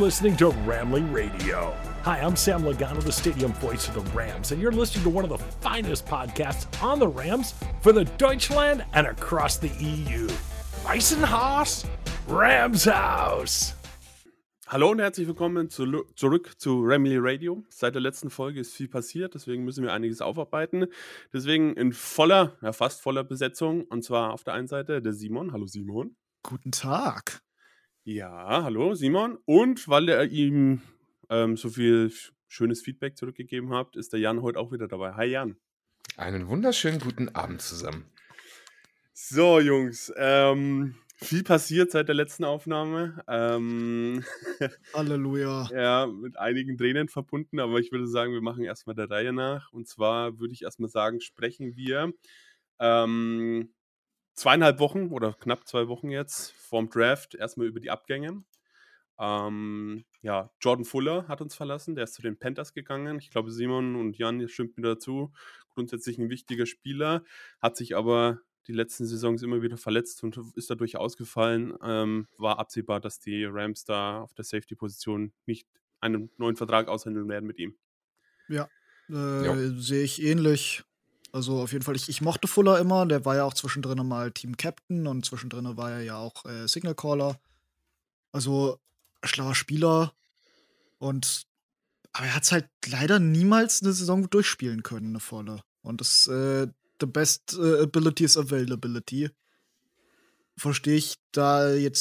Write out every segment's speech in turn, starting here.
listening to Ramley Radio. Hi, I'm Sam Logano, the stadium voice of the Rams, and you're listening to one of the finest podcasts on the Rams for the Deutschland and across the EU. Weißenhaus, Rams House. Hallo und herzlich willkommen zurück zu Ramley Radio. Seit der letzten Folge ist viel passiert, deswegen müssen wir einiges aufarbeiten. Deswegen in fast voller Besetzung. Und zwar auf der einen Seite der Simon. Hallo Simon. Guten Tag. Ja, hallo Simon. Und weil ihr ihm so viel schönes Feedback zurückgegeben habt, ist der Jan heute auch wieder dabei. Hi Jan. Einen wunderschönen guten Abend zusammen. So Jungs, viel passiert seit der letzten Aufnahme. Halleluja. Ja, mit einigen Tränen verbunden, aber ich würde sagen, wir machen erstmal der Reihe nach. Und zwar würde ich erstmal sagen, sprechen wir 2,5 Wochen oder knapp 2 Wochen jetzt vorm Draft erstmal über die Abgänge. Ja, Jordan Fuller hat uns verlassen, der ist zu den Panthers gegangen. Ich glaube, Simon und Jan, ihr stimmt mir dazu. Grundsätzlich ein wichtiger Spieler, hat sich aber die letzten Saisons immer wieder verletzt und ist dadurch ausgefallen. War absehbar, dass die Rams da auf der Safety-Position nicht einen neuen Vertrag aushandeln werden mit ihm. Ja, sehe ich ähnlich. Also auf jeden Fall, ich mochte Fuller immer. Der war ja auch zwischendrin mal Team-Captain und zwischendrin war er ja auch Signal-Caller. Also schlauer Spieler. Aber er hat es halt leider niemals eine Saison durchspielen können, eine volle. Und das the best ability is availability. Verstehe ich, da jetzt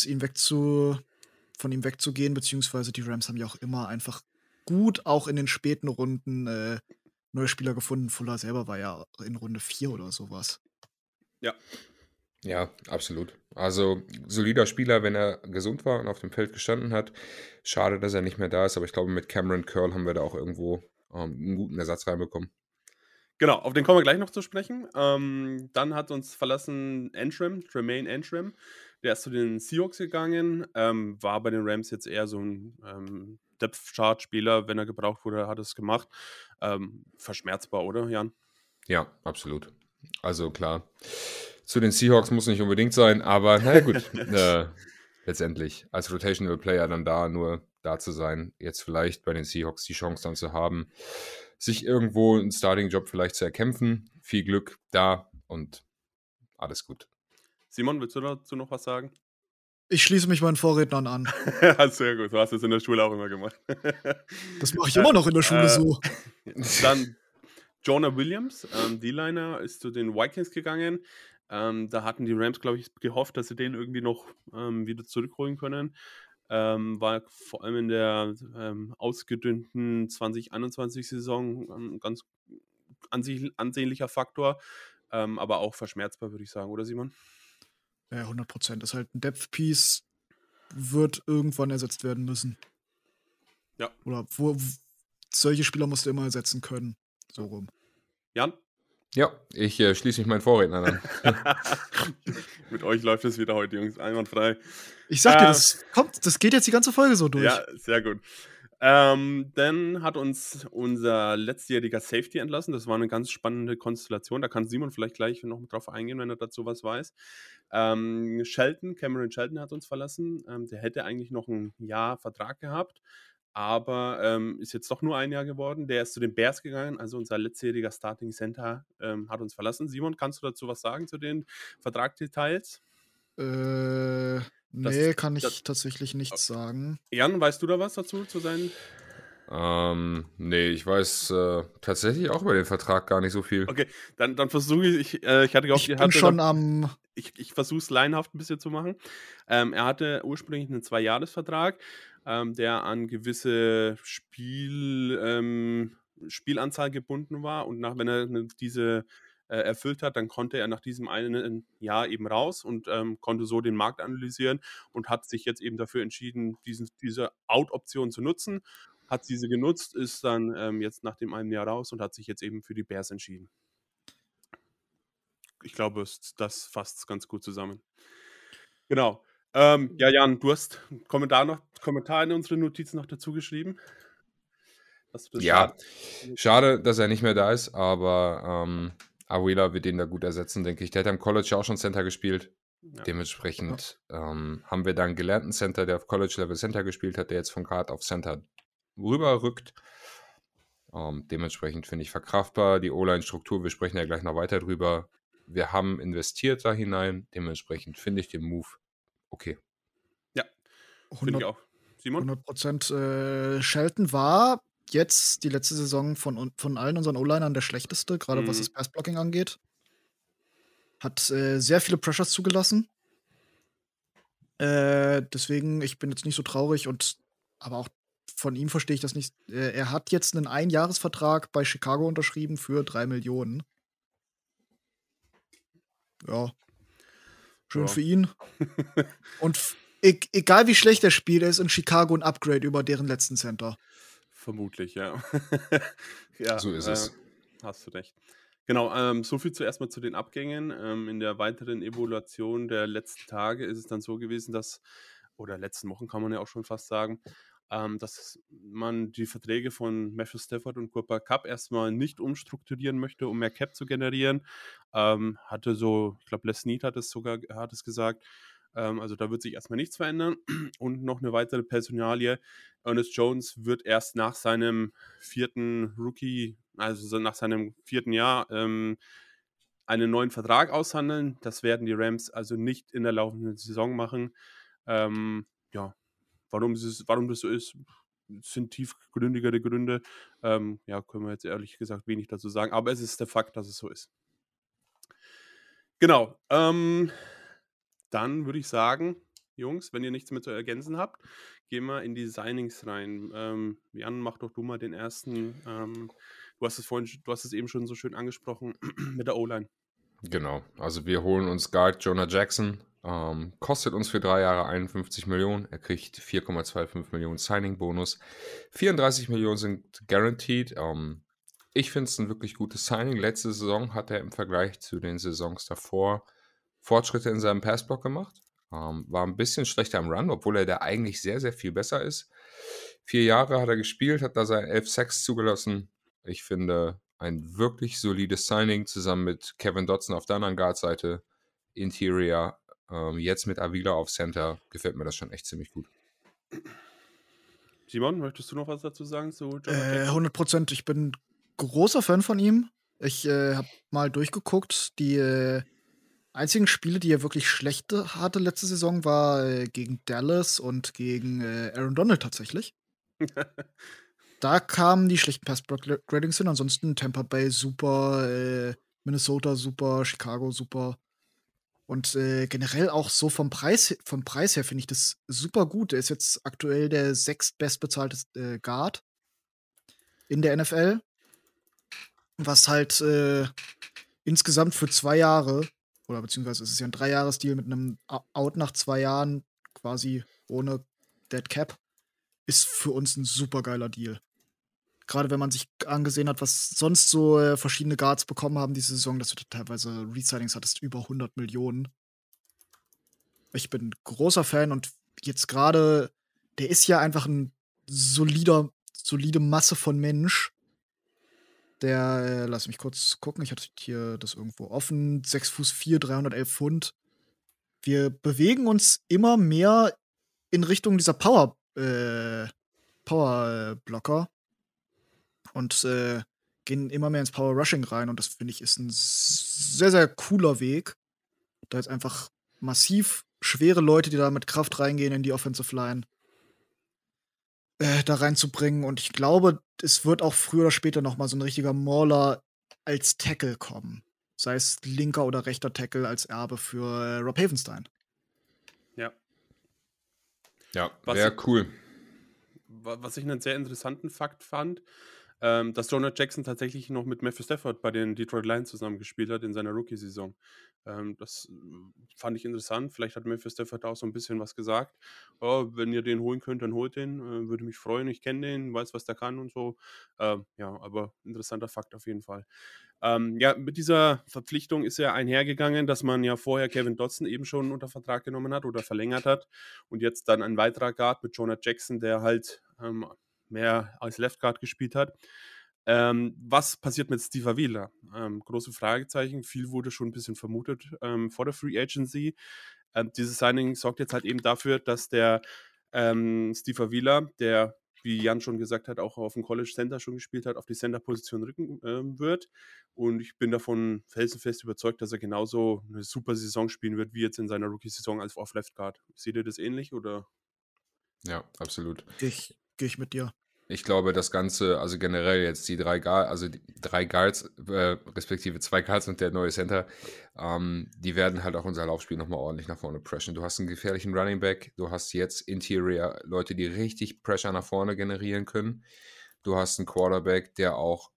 von ihm wegzugehen, beziehungsweise die Rams haben ja auch immer einfach gut, auch in den späten Runden, neue Spieler gefunden. Fuller selber war ja in Runde 4 oder sowas. Ja. Ja, absolut. Also solider Spieler, wenn er gesund war und auf dem Feld gestanden hat. Schade, dass er nicht mehr da ist, aber ich glaube, mit Cameron Curl haben wir da auch irgendwo einen guten Ersatz reinbekommen. Genau, auf den kommen wir gleich noch zu sprechen. Dann hat uns verlassen Tremaine Antrim. Der ist zu den Seahawks gegangen, war bei den Rams jetzt eher so ein Depth-Chart-Spieler. Wenn er gebraucht wurde, hat er es gemacht. Verschmerzbar, oder, Jan? Ja, absolut. Also klar, zu den Seahawks muss nicht unbedingt sein, aber naja gut, letztendlich als Rotational Player dann nur da zu sein, jetzt vielleicht bei den Seahawks die Chance dann zu haben, sich irgendwo einen Starting-Job vielleicht zu erkämpfen. Viel Glück da und alles gut. Simon, willst du dazu noch was sagen? Ich schließe mich meinen Vorrednern an. Sehr gut, du hast es in der Schule auch immer gemacht. Das mache ich immer noch in der Schule so. Dann Jonah Williams, D-Liner, ist zu den Vikings gegangen. Da hatten die Rams, glaube ich, gehofft, dass sie den irgendwie noch wieder zurückholen können. War vor allem in der ausgedünnten 2021-Saison ein ganz ansehnlicher Faktor, aber auch verschmerzbar, würde ich sagen, oder Simon? Ja, 100%. Das ist halt ein Depth-Piece, wird irgendwann ersetzt werden müssen. Ja. Oder solche Spieler musst du immer ersetzen können. So rum. Jan? Ja, ich schließe mich meinen Vorrednern an. Mit euch läuft es wieder heute, Jungs, einwandfrei. Ich sag dir, das geht jetzt die ganze Folge so durch. Ja, sehr gut. Dann hat uns unser letztjähriger Safety entlassen. Das war eine ganz spannende Konstellation. Da kann Simon vielleicht gleich noch drauf eingehen, wenn er dazu was weiß. Cameron Shelton hat uns verlassen. Der hätte eigentlich noch ein Jahr Vertrag gehabt, aber ist jetzt doch nur ein Jahr geworden. Der ist zu den Bears gegangen, also unser letztjähriger Starting Center hat uns verlassen. Simon, kannst du dazu was sagen zu den Vertragsdetails? Nee, kann ich tatsächlich nichts sagen. Jan, weißt du da was dazu, zu seinen? Nee, ich weiß tatsächlich auch über den Vertrag gar nicht so viel. Okay, dann versuche ich hatte gehofft, ich versuche es laienhaft ein bisschen zu machen. Er hatte ursprünglich einen 2-Jahres-Vertrag, der an gewisse Spielanzahl gebunden war und wenn er diese erfüllt hat, dann konnte er nach diesem einen Jahr eben raus und konnte so den Markt analysieren und hat sich jetzt eben dafür entschieden, diese Out-Option zu nutzen. Hat diese genutzt, ist dann jetzt nach dem einen Jahr raus und hat sich jetzt eben für die Bears entschieden. Ich glaube, das fasst es ganz gut zusammen. Genau. Ja, Jan, du hast einen Kommentar in unsere Notizen noch dazu geschrieben. Ja, schade, dass er nicht mehr da ist, aber Aguilar wird ihn da gut ersetzen, denke ich. Der hat am College auch schon Center gespielt. Ja. Dementsprechend haben wir da einen gelernten Center, der auf College-Level Center gespielt hat, der jetzt von Guard auf Center rüberrückt. Dementsprechend finde ich verkraftbar. Die O-Line-Struktur, wir sprechen ja gleich noch weiter drüber. Wir haben investiert da hinein. Dementsprechend finde ich den Move okay. Ja, finde ich 100, auch. Simon? 100%. Shelton war jetzt die letzte Saison von allen unseren O-Linern der schlechteste, gerade was das Pass-Blocking angeht. Hat sehr viele Pressures zugelassen. Deswegen, ich bin jetzt nicht so traurig aber auch von ihm verstehe ich das nicht. Er hat jetzt einen Einjahresvertrag bei Chicago unterschrieben für 3 Millionen. Ja. Schön Ja. für ihn. Und egal wie schlecht er spielt, er ist in Chicago ein Upgrade über deren letzten Center. Vermutlich, ja. Ja, So ist es. hast du recht. Genau, so viel zuerst mal zu den Abgängen. In der weiteren Evaluation der letzten Tage ist es dann so gewesen, oder letzten Wochen kann man ja auch schon fast sagen, dass man die Verträge von Matthew Stafford und Cooper Kupp erstmal nicht umstrukturieren möchte, um mehr Cap zu generieren. Ich glaube, Les Snead hat es gesagt. Also da wird sich erstmal nichts verändern. Und noch eine weitere Personalie. Ernest Jones wird erst nach seinem vierten nach seinem 4. Jahr, einen neuen Vertrag aushandeln. Das werden die Rams also nicht in der laufenden Saison machen. Ja, warum das so ist, sind tiefgründigere Gründe. Können wir jetzt ehrlich gesagt wenig dazu sagen. Aber es ist der Fakt, dass es so ist. Genau. Dann würde ich sagen, Jungs, wenn ihr nichts mehr zu ergänzen habt, gehen wir in die Signings rein. Jan, mach doch du mal den ersten. Du hast es eben schon so schön angesprochen mit der O-Line. Genau, also wir holen uns Guard Jonah Jackson, kostet uns für 3 Jahre 51 Millionen, er kriegt 4,25 Millionen Signing-Bonus, 34 Millionen sind guaranteed. Ich finde es ein wirklich gutes Signing. Letzte Saison hat er im Vergleich zu den Saisons davor Fortschritte in seinem Passblock gemacht, war ein bisschen schlechter im Run, obwohl er da eigentlich sehr, sehr viel besser ist. 4 Jahre hat er gespielt, hat da seine 11 Sacks zugelassen. Ich finde, ein wirklich solides Signing zusammen mit Kevin Dotson auf der anderen Guard-Seite. Interior, jetzt mit Avila auf Center, gefällt mir das schon echt ziemlich gut. Simon, möchtest du noch was dazu sagen zu Jonah Jackson? 100%. Ich bin großer Fan von ihm. Ich habe mal durchgeguckt. Die einzigen Spiele, die er wirklich schlechte hatte letzte Saison, war gegen Dallas und gegen Aaron Donald tatsächlich. Da kamen die schlechten Pass-Block-Gradings hin. Ansonsten Tampa Bay super, Minnesota super, Chicago super. Und generell auch so vom Preis her finde ich das super gut. Er ist jetzt aktuell der 6. bestbezahlte Guard in der NFL. Was halt insgesamt für 2 Jahre, oder beziehungsweise es ist ja ein 3-Jahres-Deal mit einem Out nach 2 Jahren, quasi ohne Dead Cap, ist für uns ein super geiler Deal. Gerade wenn man sich angesehen hat, was sonst so verschiedene Guards bekommen haben diese Saison, dass du teilweise Resignings hattest, über 100 Millionen. Ich bin großer Fan und jetzt gerade, der ist ja einfach ein solide Masse von Mensch. Der, lass mich kurz gucken, ich hatte hier das irgendwo offen, 6'4", 311 Pfund. Wir bewegen uns immer mehr in Richtung dieser Power-Blocker und gehen immer mehr ins Power-Rushing rein und das finde ich ist ein sehr, sehr cooler Weg. Da jetzt einfach massiv schwere Leute, die da mit Kraft reingehen in die Offensive Line, da reinzubringen. Und ich glaube, es wird auch früher oder später noch mal so ein richtiger Mauler als Tackle kommen. Sei es linker oder rechter Tackle als Erbe für Rob Havenstein. Ja. Ja, wäre cool. Was ich einen sehr interessanten Fakt fand, dass Jonah Jackson tatsächlich noch mit Matthew Stafford bei den Detroit Lions zusammengespielt hat in seiner Rookie-Saison. Das fand ich interessant. Vielleicht hat Matthew Stafford da auch so ein bisschen was gesagt. Oh, wenn ihr den holen könnt, dann holt den. Würde mich freuen. Ich kenne den, weiß, was der kann und so. Aber interessanter Fakt auf jeden Fall. Mit dieser Verpflichtung ist ja einhergegangen, dass man ja vorher Kevin Dotson eben schon unter Vertrag genommen hat oder verlängert hat und jetzt dann ein weiterer Guard mit Jonah Jackson, der halt mehr als Left Guard gespielt hat. Was passiert mit Steve Avila? Große Fragezeichen. Viel wurde schon ein bisschen vermutet vor der Free Agency. Dieses Signing sorgt jetzt halt eben dafür, dass der Steve Avila, der, wie Jan schon gesagt hat, auch auf dem College Center schon gespielt hat, auf die Center-Position rücken wird. Und ich bin davon felsenfest überzeugt, dass er genauso eine super Saison spielen wird, wie jetzt in seiner Rookie-Saison als auf Left Guard. Seht ihr das ähnlich, oder? Ja, absolut. Geh ich mit dir. Ich glaube, das Ganze, also generell jetzt die drei Guards, respektive 2 Guards und der neue Center, die werden halt auch unser Laufspiel nochmal ordentlich nach vorne pressen. Du hast einen gefährlichen Running Back, du hast jetzt Interior Leute, die richtig Pressure nach vorne generieren können. Du hast einen Quarterback, der auch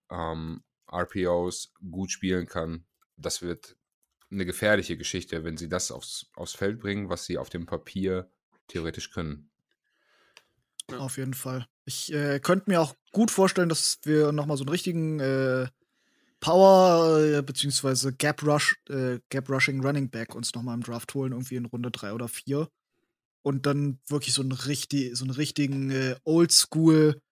RPOs gut spielen kann. Das wird eine gefährliche Geschichte, wenn sie das aufs Feld bringen, was sie auf dem Papier theoretisch können. Ja. Auf jeden Fall. Ich könnte mir auch gut vorstellen, dass wir nochmal so einen richtigen Power- bzw. Gap-Rushing Running Back uns nochmal im Draft holen, irgendwie in Runde 3 oder 4. Und dann wirklich so einen richtigen Oldschool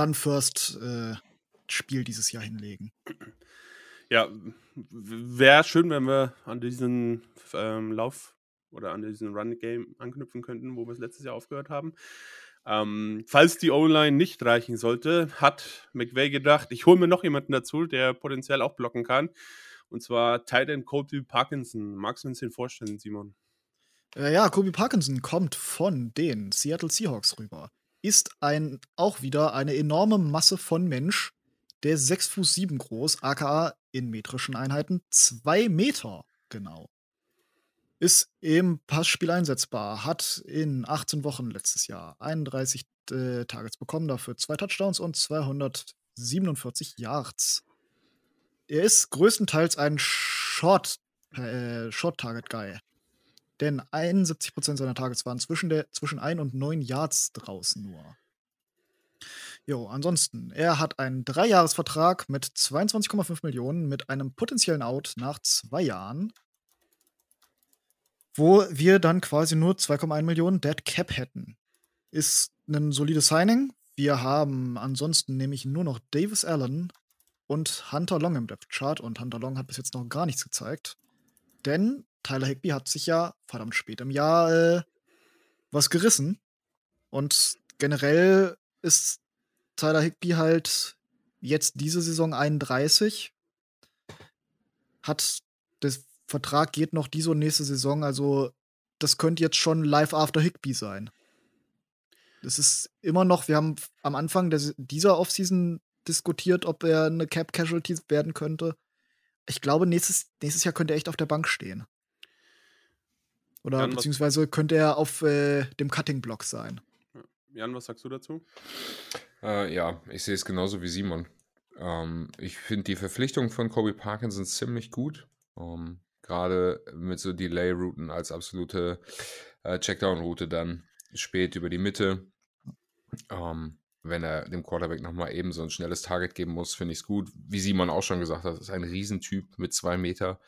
Run-First-Spiel dieses Jahr hinlegen. Ja, wäre schön, wenn wir an diesen Lauf oder an diesen Run-Game anknüpfen könnten, wo wir es letztes Jahr aufgehört haben. Falls die O-Line nicht reichen sollte, hat McVay gedacht, ich hole mir noch jemanden dazu, der potenziell auch blocken kann. Und zwar Tight End Colby Parkinson. Magst du uns den vorstellen, Simon? Ja, Colby Parkinson kommt von den Seattle Seahawks rüber. Ist auch wieder eine enorme Masse von Mensch, der ist 6'7" groß, aka in metrischen Einheiten 2 Meter genau. Ist im Passspiel einsetzbar, hat in 18 Wochen letztes Jahr 31 Targets bekommen, dafür 2 Touchdowns und 247 Yards. Er ist größtenteils ein Short-Target-Guy. Denn 71% seiner Targets waren zwischen 1 und 9 Yards draußen nur. Jo, ansonsten, er hat einen 3-Jahres-Vertrag mit 22,5 Millionen mit einem potenziellen Out nach 2 Jahren, wo wir dann quasi nur 2,1 Millionen Dead Cap hätten. Ist ein solides Signing. Wir haben ansonsten nämlich nur noch Davis Allen und Hunter Long im Depth Chart und Hunter Long hat bis jetzt noch gar nichts gezeigt. Denn Tyler Higbee hat sich ja verdammt spät im Jahr was gerissen. Und generell ist Tyler Higbee halt jetzt diese Saison 31. Der Vertrag geht noch diese und nächste Saison, also das könnte jetzt schon live after Higbee sein. Das ist immer noch, wir haben am Anfang dieser Offseason diskutiert, ob er eine Cap-Casualty werden könnte. Ich glaube, nächstes Jahr könnte er echt auf der Bank stehen. Oder Jan, beziehungsweise könnte er auf dem Cutting-Block sein. Jan, was sagst du dazu? Ja, ich sehe es genauso wie Simon. Ich finde die Verpflichtung von Colby Parkinson ziemlich gut. Gerade mit so Delay-Routen als absolute Checkdown-Route dann spät über die Mitte. Wenn er dem Quarterback nochmal eben so ein schnelles Target geben muss, finde ich es gut. Wie Simon auch schon gesagt hat, ist ein Riesentyp mit 2 Meter.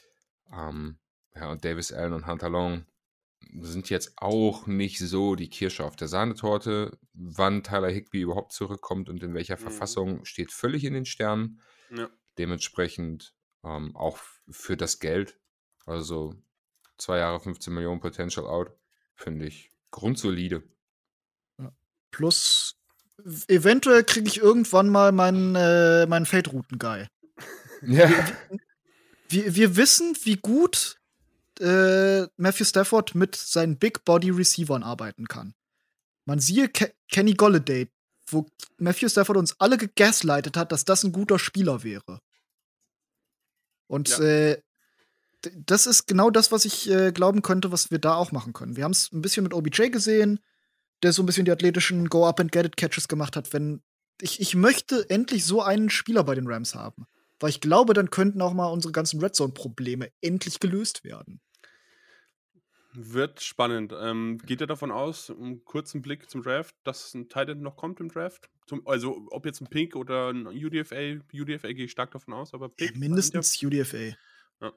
Ja, und Davis Allen und Hunter Long sind jetzt auch nicht so die Kirsche auf der Sahnetorte. Wann Tyler Higbee überhaupt zurückkommt und in welcher Verfassung, steht völlig in den Sternen. Ja. Dementsprechend auch für das Geld, also 2 Jahre 15 Millionen Potential Out, finde ich grundsolide. Ja. Plus, eventuell kriege ich irgendwann mal meinen Feldrouten-Guy. Ja. Wir wissen, wie gut Matthew Stafford mit seinen Big Body Receivern arbeiten kann. Man siehe Kenny Golladay, wo Matthew Stafford uns alle gegaslightet hat, dass das ein guter Spieler wäre. Und das ist genau das, was ich glauben könnte, was wir da auch machen können. Wir haben es ein bisschen mit OBJ gesehen, der so ein bisschen die athletischen Go-Up-and-Get-It-Catches gemacht hat. Ich möchte endlich so einen Spieler bei den Rams haben. Weil ich glaube, dann könnten auch mal unsere ganzen Red-Zone-Probleme endlich gelöst werden. Wird spannend. Geht ihr davon aus, einen kurzen Blick zum Draft, dass ein Tight End noch kommt im Draft? Also ob jetzt ein Pick oder ein UDFA gehe ich stark davon aus, aber Pick. Mindestens UDFA. Ja.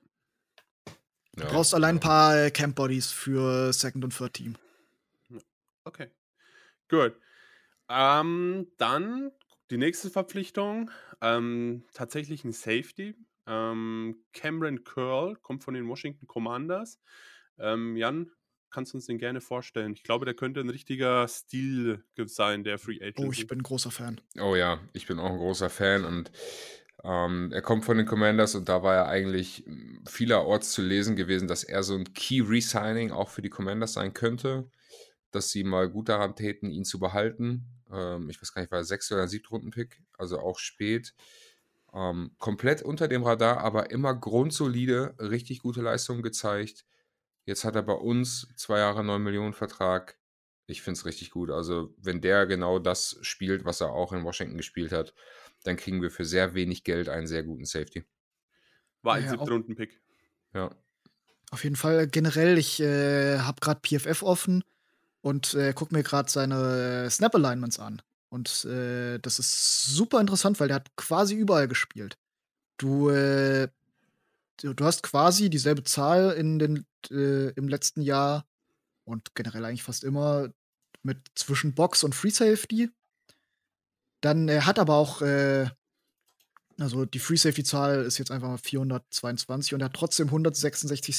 Du brauchst allein ein paar Camp-Bodies für Second- und Third-Team. Okay. Gut. Dann die nächste Verpflichtung, tatsächlich ein Safety. Cameron Curl kommt von den Washington Commanders. Jan, kannst du uns den gerne vorstellen? Ich glaube, der könnte ein richtiger Stil sein, der Free Oh, ich Agency. bin ein großer Fan. Oh ja, ich bin auch ein großer Fan und er kommt von den Commanders und da war er eigentlich vielerorts zu lesen gewesen, dass er so ein Key-Resigning auch für die Commanders sein könnte, dass sie mal gut daran täten, ihn zu behalten. Ich weiß gar nicht, war er 6. oder 7. Runden-Pick, also auch spät. Komplett unter dem Radar, aber immer grundsolide, richtig gute Leistungen gezeigt. Jetzt hat er bei uns 2 Jahre 9 Millionen Vertrag. Ich finde es richtig gut. Also, wenn der genau das spielt, was er auch in Washington gespielt hat, dann kriegen wir für sehr wenig Geld einen sehr guten Safety. War ein Ja, 7. Runden-Pick. Ja. Auf jeden Fall generell, ich habe gerade PFF offen und gucke mir gerade seine Snap-Alignments an. Und das ist super interessant, weil der hat quasi überall gespielt. Du hast quasi dieselbe Zahl im letzten Jahr und generell eigentlich fast immer mit zwischen Box und Free Safety. Dann hat aber auch, also die Free Safety Zahl ist jetzt einfach mal 422 und er hat trotzdem 166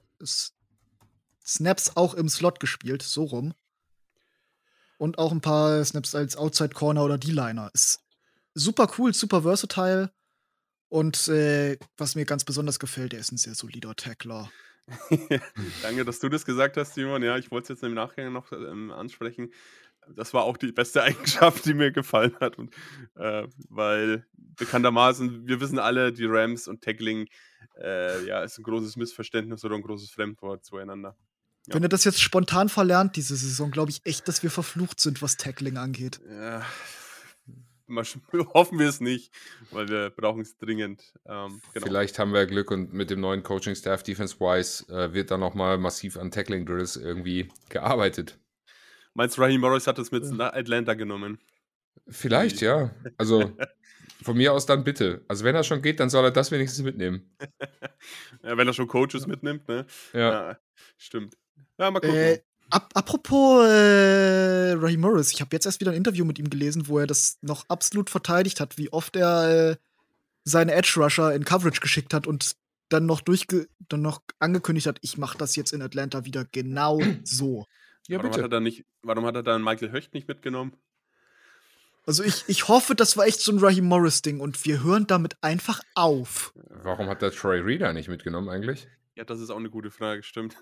Snaps auch im Slot gespielt, so rum. Und auch ein paar Snaps als Outside Corner oder D-Liner. Ist super cool, super versatile. Und was mir ganz besonders gefällt, er ist ein sehr solider Tackler. Danke, dass du das gesagt hast, Simon. Ja, ich wollte es jetzt im Nachgang noch ansprechen. Das war auch die beste Eigenschaft, die mir gefallen hat. Und, weil bekanntermaßen, wir wissen alle, die Rams und Tackling ist ein großes Missverständnis oder ein großes Fremdwort zueinander. Ja. Wenn ihr das jetzt spontan verlernt, diese Saison, glaube ich echt, dass wir verflucht sind, was Tackling angeht. Ja, hoffen wir es nicht, weil wir brauchen es dringend. Genau. Vielleicht haben wir Glück und mit dem neuen Coaching-Staff Defense-wise wird dann nochmal massiv an Tackling-Drills irgendwie gearbeitet. Meinst du, Raheem Morris hat das mit nach Atlanta genommen? Vielleicht, ja. Also von mir aus dann bitte. Also wenn er schon geht, dann soll er das wenigstens mitnehmen. Ja, wenn er schon Coaches mitnimmt, ne? Ja. Stimmt. Ja, mal gucken. Apropos Raheem Morris, ich habe jetzt erst wieder ein Interview mit ihm gelesen, wo er das noch absolut verteidigt hat, wie oft er seine Edge-Rusher in Coverage geschickt hat und dann noch angekündigt hat, ich mache das jetzt in Atlanta wieder genau so. Ja, warum hat er dann Michael Höcht nicht mitgenommen? Also ich hoffe, das war echt so ein Raheem Morris-Ding und wir hören damit einfach auf. Warum hat der Troy Reader nicht mitgenommen eigentlich? Ja, das ist auch eine gute Frage, stimmt.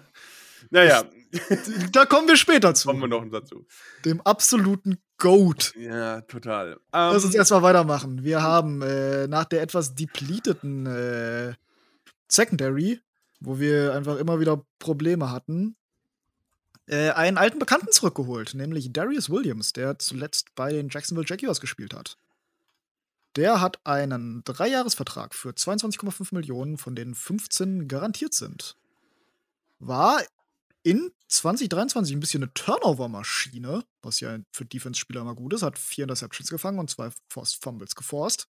Naja. Da kommen wir später zu. Kommen wir noch dazu. Dem absoluten GOAT. Ja, total. Lass uns erstmal weitermachen. Wir haben nach der etwas depleteten Secondary, wo wir einfach immer wieder Probleme hatten, einen alten Bekannten zurückgeholt, nämlich Darius Williams, der zuletzt bei den Jacksonville Jaguars gespielt hat. Der hat einen 3-Jahres-Vertrag für 22,5 Millionen, von denen 15 garantiert sind. War in 2023 ein bisschen eine Turnover-Maschine, was ja für Defense-Spieler immer gut ist, hat 4 Interceptions gefangen und 2 Forced Fumbles geforst.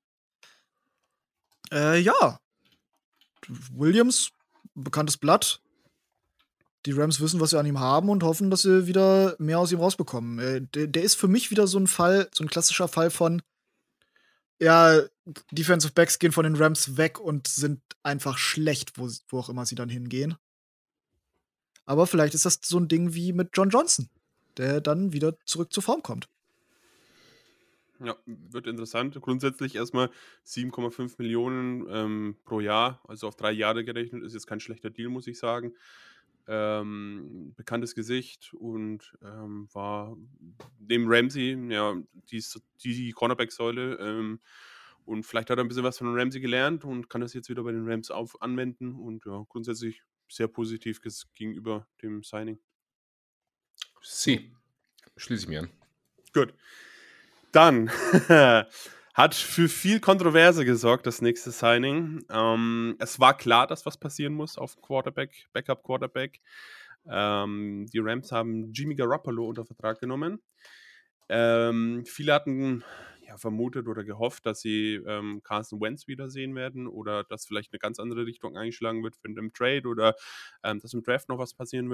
Ja. Williams, bekanntes Blatt. Die Rams wissen, was sie an ihm haben und hoffen, dass sie wieder mehr aus ihm rausbekommen. Der ist für mich wieder so ein klassischer Fall von ja, Defensive Backs gehen von den Rams weg und sind einfach schlecht, wo auch immer sie dann hingehen. Aber vielleicht ist das so ein Ding wie mit John Johnson, der dann wieder zurück zur Form kommt. Ja, wird interessant. Grundsätzlich erstmal 7,5 Millionen pro Jahr, also auf 3 Jahre gerechnet, ist jetzt kein schlechter Deal, muss ich sagen. Bekanntes Gesicht und war neben Ramsey, ja, die Cornerback-Säule. Und vielleicht hat er ein bisschen was von Ramsey gelernt und kann das jetzt wieder bei den Rams anwenden. Und ja, grundsätzlich sehr positiv gegenüber dem Signing. Schließe ich mir an. Gut. Dann hat für viel Kontroverse gesorgt, das nächste Signing. Es war klar, dass was passieren muss auf Backup Quarterback. Die Rams haben Jimmy Garoppolo unter Vertrag genommen. Viele hatten vermutet oder gehofft, dass sie Carson Wentz wiedersehen werden oder dass vielleicht eine ganz andere Richtung eingeschlagen wird für einen Trade oder dass im Draft noch was passieren wird.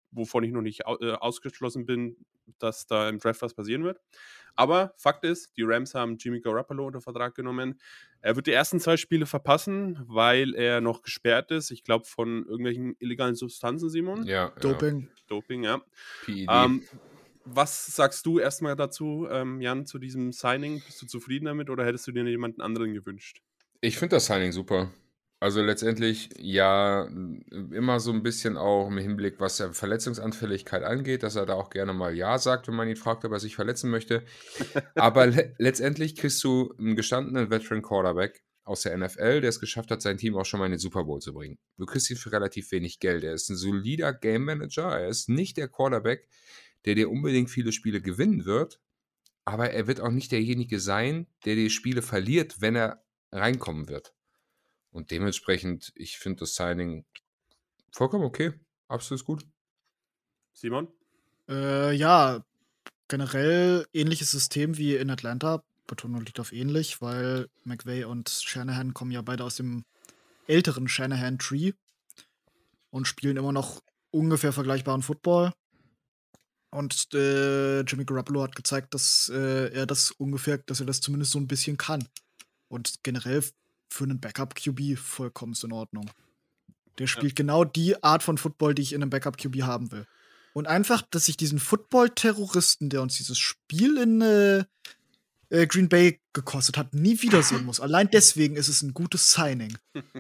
wovon ich noch nicht ausgeschlossen bin, dass da im Draft was passieren wird. Aber Fakt ist, die Rams haben Jimmy Garoppolo unter Vertrag genommen. Er wird die ersten 2 Spiele verpassen, weil er noch gesperrt ist. Ich glaube, von irgendwelchen illegalen Substanzen, Simon. Ja, Doping. Ja. PED. Was sagst du erstmal dazu, Jan, zu diesem Signing? Bist du zufrieden damit oder hättest du dir jemanden anderen gewünscht? Ich finde das Signing super. Also letztendlich ja immer so ein bisschen auch im Hinblick, was der Verletzungsanfälligkeit angeht, dass er da auch gerne mal Ja sagt, wenn man ihn fragt, ob er sich verletzen möchte. Aber letztendlich kriegst du einen gestandenen Veteran Quarterback aus der NFL, der es geschafft hat, sein Team auch schon mal in den Super Bowl zu bringen. Du kriegst ihn für relativ wenig Geld. Er ist ein solider Game Manager. Er ist nicht der Quarterback, der dir unbedingt viele Spiele gewinnen wird, aber er wird auch nicht derjenige sein, der die Spiele verliert, wenn er reinkommen wird. Und dementsprechend, ich finde das Signing vollkommen okay. Absolut gut. Simon? Ja, generell ähnliches System wie in Atlanta. Betonung liegt auf ähnlich, weil McVay und Shanahan kommen ja beide aus dem älteren Shanahan-Tree und spielen immer noch ungefähr vergleichbaren Football. Und Jimmy Garoppolo hat gezeigt, dass er das zumindest so ein bisschen kann. Und generell für einen Backup-QB vollkommen in Ordnung. Der spielt genau die Art von Football, die ich in einem Backup-QB haben will. Und einfach, dass ich diesen Football-Terroristen, der uns dieses Spiel in Green Bay gekostet hat, nie wiedersehen muss. Allein deswegen ist es ein gutes Signing.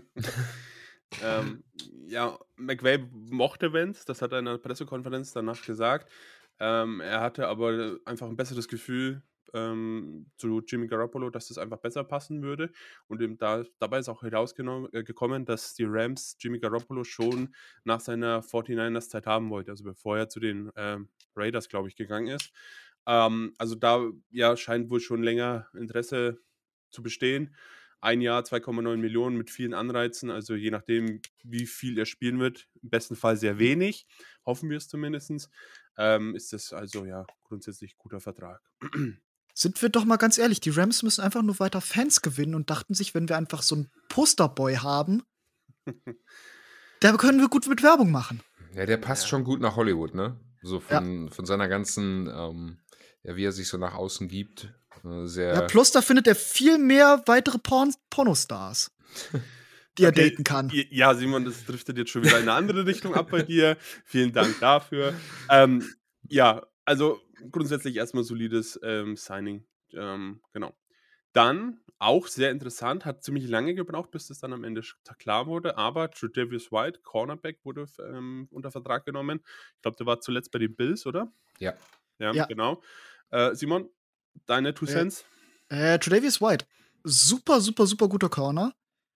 Ja, McVay mochte Wentz, das hat er in einer Pressekonferenz danach gesagt. Er hatte aber einfach ein besseres Gefühl zu Jimmy Garoppolo, dass das einfach besser passen würde. Und dabei ist auch herausgekommen, dass die Rams Jimmy Garoppolo schon nach seiner 49ers-Zeit haben wollte, also bevor er zu den Raiders, glaube ich, gegangen ist. Also da scheint wohl schon länger Interesse zu bestehen. 1 Jahr, 2,9 Millionen mit vielen Anreizen, also je nachdem, wie viel er spielen wird, im besten Fall sehr wenig, hoffen wir es zumindest, ist das also grundsätzlich guter Vertrag. Sind wir doch mal ganz ehrlich, die Rams müssen einfach nur weiter Fans gewinnen und dachten sich, wenn wir einfach so einen Posterboy haben, da können wir gut mit Werbung machen. Ja, der passt schon gut nach Hollywood, ne? So von seiner ganzen, wie er sich so nach außen gibt. Sehr. Plus da findet er viel mehr weitere Pornostars, die er daten kann. Ja, Simon, das driftet jetzt schon wieder in eine andere Richtung ab bei dir. Vielen Dank dafür. Also grundsätzlich erstmal solides Signing. Genau. Dann, auch sehr interessant, hat ziemlich lange gebraucht, bis das dann am Ende klar wurde, aber Tre'Davious White, Cornerback, wurde unter Vertrag genommen. Ich glaube, der war zuletzt bei den Bills, oder? Ja. Ja. Genau. Simon, deine 2 Cents? Tre'Davious White, super, super, super guter Corner.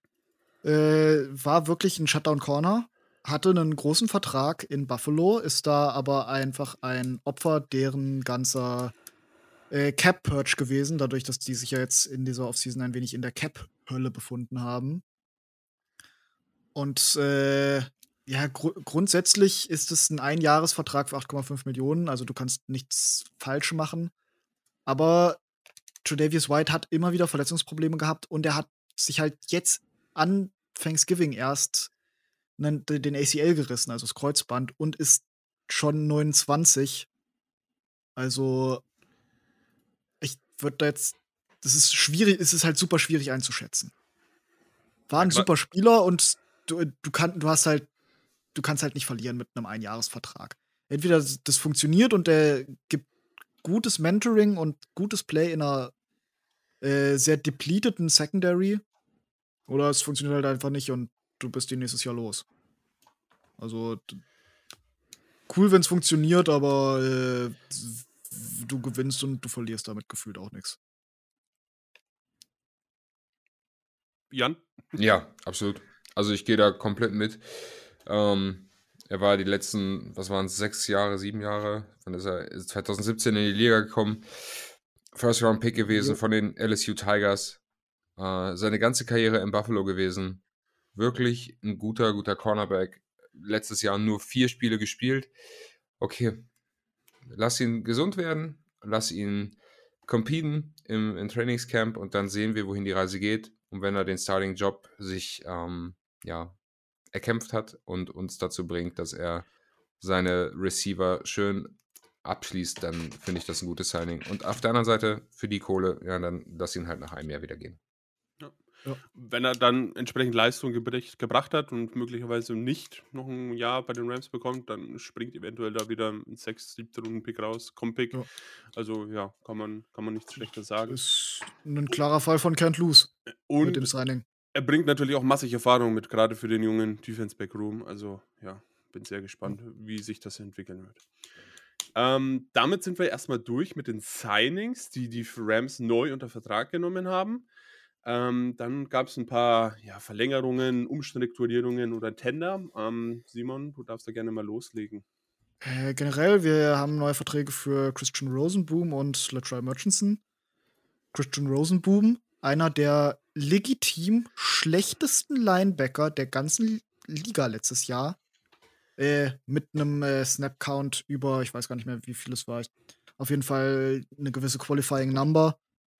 War wirklich ein Shutdown-Corner. Hatte einen großen Vertrag in Buffalo, ist da aber einfach ein Opfer deren ganzer Cap-Purge gewesen, dadurch, dass die sich ja jetzt in dieser Offseason ein wenig in der Cap-Hölle befunden haben. Und grundsätzlich ist es ein Einjahresvertrag für 8,5 Millionen, also du kannst nichts falsch machen. Aber Tre'Davious White hat immer wieder Verletzungsprobleme gehabt und er hat sich halt jetzt an Thanksgiving erst den ACL gerissen, also das Kreuzband, und ist schon 29. Also ich würde da jetzt, das ist schwierig, es ist halt super schwierig einzuschätzen. War ein super Spieler und du kannst halt nicht verlieren mit einem Einjahresvertrag. Entweder das funktioniert und der gibt gutes Mentoring und gutes Play in einer sehr depleteden Secondary, oder es funktioniert halt einfach nicht und du bist die nächstes Jahr los. Also cool, wenn es funktioniert, aber du gewinnst und du verlierst damit gefühlt auch nichts. Jan? Ja, absolut. Also ich gehe da komplett mit. Er war die letzten, 6 Jahre, 7 Jahre, dann ist er 2017 in die Liga gekommen. First-Round-Pick gewesen von den LSU Tigers. Seine ganze Karriere in Buffalo gewesen. Wirklich ein guter Cornerback. Letztes Jahr nur 4 Spiele gespielt. Okay, lass ihn gesund werden, lass ihn competen im Trainingscamp und dann sehen wir, wohin die Reise geht. Und wenn er den Starting-Job sich erkämpft hat und uns dazu bringt, dass er seine Receiver schön abschließt, dann finde ich das ein gutes Signing. Und auf der anderen Seite, für die Kohle, ja, dann lass ihn halt nach einem Jahr wieder gehen. Ja. Wenn er dann entsprechend Leistung gebracht hat und möglicherweise nicht noch ein Jahr bei den Rams bekommt, dann springt eventuell da wieder ein 6., 7. Runden-Pick raus, Compick. Ja. Also ja, kann man nichts Schlechtes sagen. Ist ein klarer Fall von Can't Lose mit dem Und Signing. er bringt natürlich auch massig Erfahrung mit, gerade für den jungen Defense Back Room. Also ja, bin sehr gespannt, wie sich das entwickeln wird. Damit sind wir erstmal durch mit den Signings, die Rams neu unter Vertrag genommen haben. Dann gab es ein paar Verlängerungen, Umstrukturierungen oder Tender. Simon, du darfst da gerne mal loslegen. Generell, wir haben neue Verträge für Christian Rosenboom und Latrell Murchison. Christian Rosenboom, einer der legitim schlechtesten Linebacker der ganzen Liga letztes Jahr. Mit einem Snap-Count über, ich weiß gar nicht mehr, wie viel es war. Auf jeden Fall eine gewisse Qualifying Number.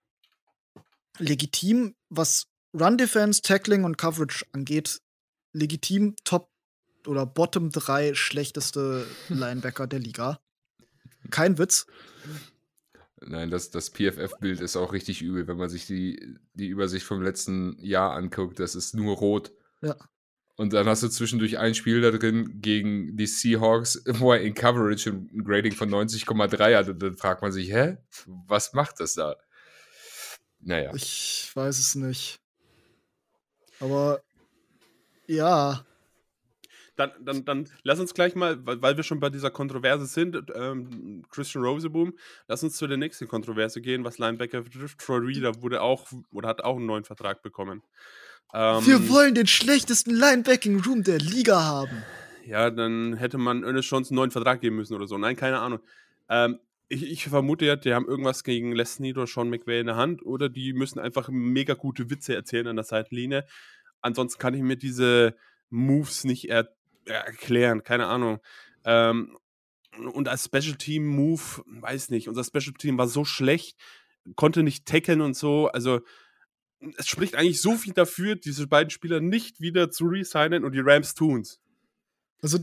Legitim, was Run-Defense, Tackling und Coverage angeht, legitim Top- oder Bottom 3 schlechteste Linebacker der Liga. Kein Witz. Nein, das PFF-Bild ist auch richtig übel, wenn man sich die Übersicht vom letzten Jahr anguckt. Das ist nur rot. Ja. Und dann hast du zwischendurch ein Spiel da drin gegen die Seahawks, wo er in Coverage ein Grading von 90,3 hat. Und dann fragt man sich, was macht das da? Naja. Ich weiß es nicht. Aber ja. Dann lass uns gleich mal, weil wir schon bei dieser Kontroverse sind, Christian Rosenboom, lass uns zu der nächsten Kontroverse gehen, was Linebacker betrifft. Troy Reader hat auch einen neuen Vertrag bekommen. Wir wollen den schlechtesten Linebacking-Room der Liga haben. Ja, dann hätte man Ernest Jones einen neuen Vertrag geben müssen oder so. Nein, keine Ahnung. Ich vermute ja, die haben irgendwas gegen Les Snead oder Sean McVay in der Hand oder die müssen einfach mega gute Witze erzählen an der Seitenlinie. Ansonsten kann ich mir diese Moves nicht erklären, keine Ahnung. Und als Special Team Move, weiß nicht, unser Special Team war so schlecht, konnte nicht tackeln und so, also es spricht eigentlich so viel dafür, diese beiden Spieler nicht wieder zu resignen und die Rams tun's. Also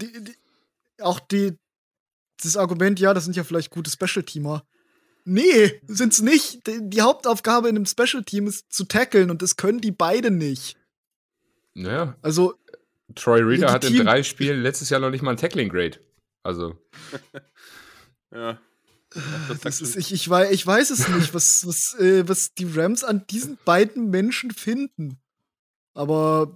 das Argument, ja, das sind ja vielleicht gute Special-Teamer. Nee, sind's nicht. Die Hauptaufgabe in einem Special-Team ist zu tackeln und das können die beide nicht. Naja. Also Troy Reader hat in 3 Spielen letztes Jahr noch nicht mal ein Tackling-Grade. Also. Ja. Ich weiß es nicht, was die Rams an diesen beiden Menschen finden. Aber